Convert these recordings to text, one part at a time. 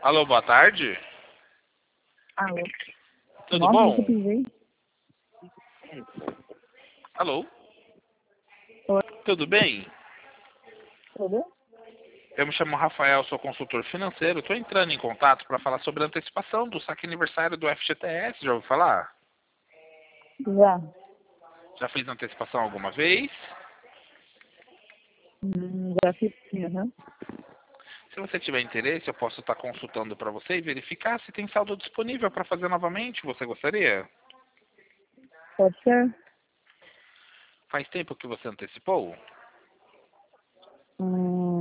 Alô, boa tarde. Alô. Tudo Nossa, bom? eu pisei. Alô, Oi, tudo bem? tudo? Eu me chamo Rafael, sou consultor financeiro. Estou entrando em contato para falar sobre a antecipação do saque aniversário do FGTS. Já ouviu falar? Já. Já fez antecipação alguma vez? Já fiz sim, aham. Se você tiver interesse, eu posso estar consultando para você e verificar se tem saldo disponível para fazer novamente. Você gostaria? Pode ser? Faz tempo que você antecipou? Hum,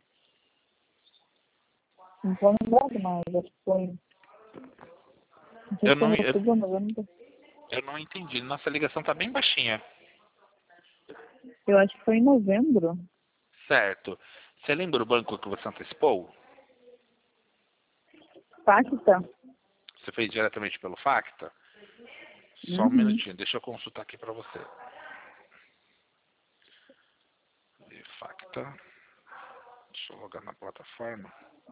não tô lembrado mais, acho que foi. Não sei Eu se foi não, em eu, outubro, mas eu não tô. eu não entendi. Nossa ligação está bem baixinha. Eu acho que foi em novembro. Certo. Você lembra o banco que você antecipou? Pacta? Você fez diretamente pelo Facta? Só um Uhum. minutinho, deixa eu consultar aqui para você. Facta. Deixa eu logar na plataforma.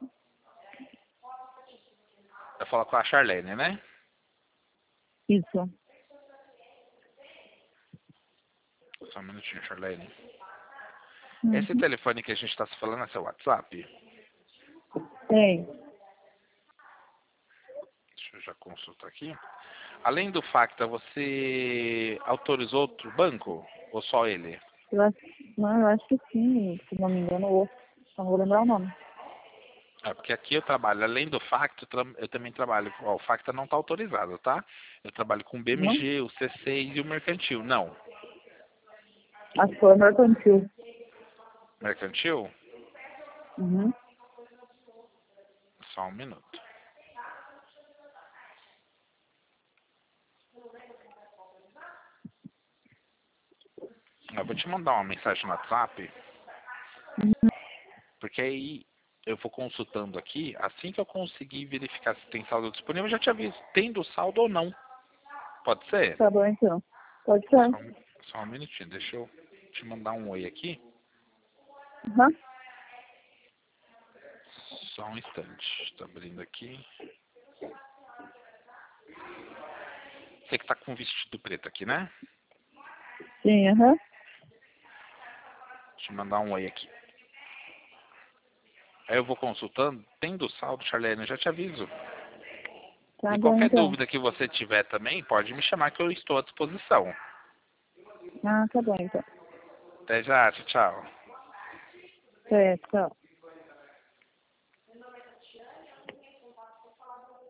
Vai falar com a Charlene, né? Isso. Só um minutinho, Charlene. Esse Uhum. telefone que a gente está se falando é seu WhatsApp? Tem. Deixa eu já consultar aqui. Além do Facta, você autorizou outro banco? Ou só ele? Eu acho, não, eu acho que sim, se não me engano, o outro. Não vou lembrar o nome. É, porque aqui eu trabalho, além do Facta, eu também trabalho. Ó, o Facta não está autorizado, tá? Eu trabalho com o Não? BMG, o C6 e o Mercantil. Não. Acho que foi o mercantil. Mercantil? Uhum. Só um minuto. Eu vou te mandar uma mensagem no WhatsApp, porque aí eu vou consultando aqui. Assim que eu conseguir verificar se tem saldo disponível, eu já te aviso, tendo saldo ou não. Pode ser? Tá bom, então. Pode ser. Só um minutinho, deixa eu te mandar um oi aqui. Uhum. Só um instante. Tá abrindo aqui. Você que tá com vestido preto aqui, né? Sim, aham. Deixa eu mandar um oi aqui. Aí eu vou consultando, tendo saldo, Charlene, eu já te aviso. Tá E bom, qualquer então. dúvida que você tiver também, pode me chamar que eu estou à disposição. Ah, tá bom, então. Até já, tchau, tchau. É, tchau.